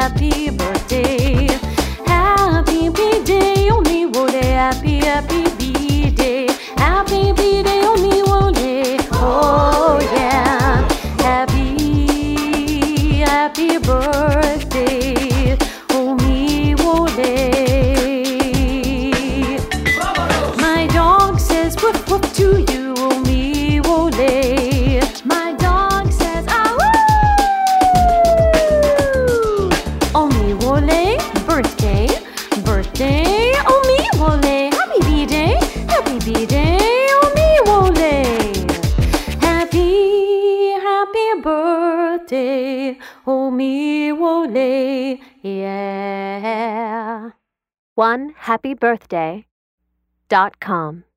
happy birthday. Happy B-Day, oh me wole, happy B-Day. Happy B-Day, oh me wole, oh yeah. Happy birthday, oh me wole. My dog says woof woof to you, oh me wole. My dog says ah woo. Oh me wole, birthday, birthday, oh me wole. Happy B-Day, oh me wole. Happy birthday, oh me wole, yeah. OneHappyBirthday.com